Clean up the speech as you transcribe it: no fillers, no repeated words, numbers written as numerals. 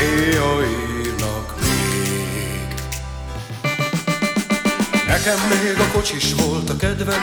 néha írnak még. Nekem még a kocsis volt a kedvenc